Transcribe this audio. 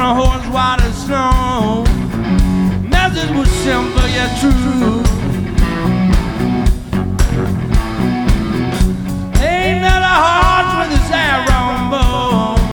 horns white as snow. Message was simple yet true.